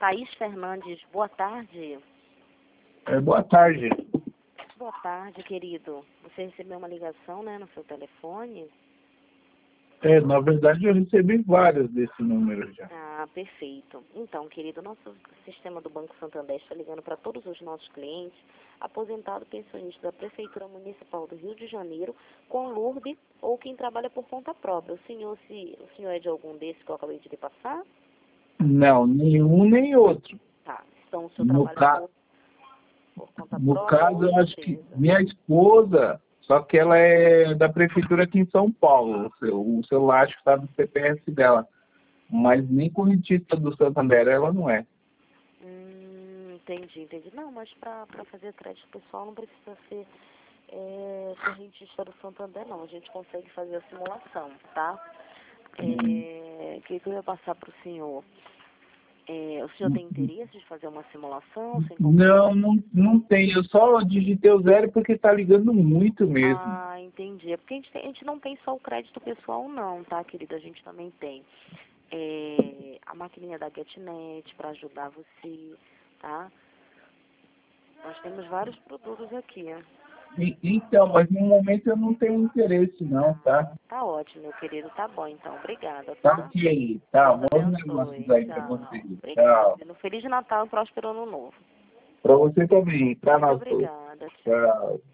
Thaís Fernandes, boa tarde. Boa tarde. Boa tarde, querido. Você recebeu uma ligação, né, no seu telefone? Na verdade eu recebi vários desse número já. Ah, perfeito. Então, querido, nosso sistema do Banco Santander está ligando para todos os nossos clientes, aposentado pensionista da Prefeitura Municipal do Rio de Janeiro, com LURB ou quem trabalha por conta própria. O senhor é de algum desses que eu acabei de lhe passar? Não, nenhum nem outro. Tá. Então, o senhor trabalha por conta No própria caso, ou eu acho que empresa? minha esposa, só que ela é da prefeitura aqui em São Paulo. O celular acho que está no CPF dela. Mas nem correntista do Santander ela não é. Entendi. Não, mas para fazer crédito pessoal não precisa ser correntista do Santander, não. A gente consegue fazer a simulação, tá? O que eu ia passar para o senhor? O senhor tem interesse de fazer uma simulação? Sem Não, não tem. Eu só digitei o 0 porque está ligando muito mesmo. Ah, entendi. É porque a gente não tem só o crédito pessoal, não, tá, querida? A gente também tem a maquininha da GetNet para ajudar você, tá? Nós temos vários produtos aqui, né? Então, mas no momento eu não tenho interesse não, tá? Tá ótimo, meu querido. Tá bom, então. Obrigada, Tá tá? ok, tá? Deus Bons negócios abençoe. aí pra Tchau. você. Tchau. Obrigada. Feliz Natal e próspero Ano Novo. Pra você também, pra Muito nós todos. obrigada. Tchau. Tchau.